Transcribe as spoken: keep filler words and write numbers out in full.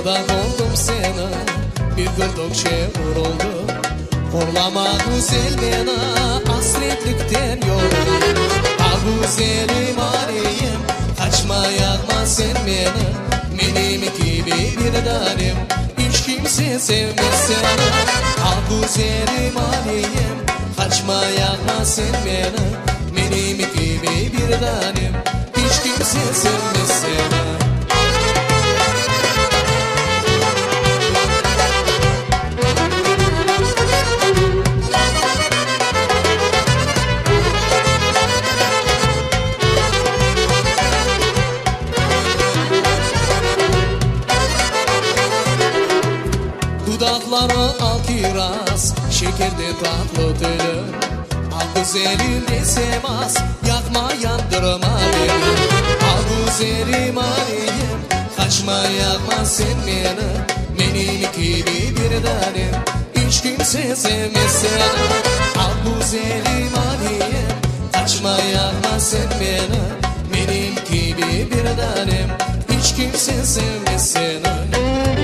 Dudak oldum sana, bir gördükçe vuruldum. Horlama güzel bana, hasretlikten yoruldum. Ah güzelim arayım, kaçma yakma sen beni. Benim gibi bir tanem, hiç kimse sevmez seni. Ah güzelim arayım, kaçma yakma sen beni. Benim gibi bir tanem, hiç kimse sevmez seni. Dudakları al kiraz, şekerde tatlı dili. Al güzelim desem az, yakma yandırma beni. Al güzelim arayım, kaçma yakma sen beni. Benim gibi bir tanem, hiç kimse sevmez seni. Al güzelim arayım, kaçma yakma sen beni. Benim gibi bir tanem, hiç kimse sevmez seni.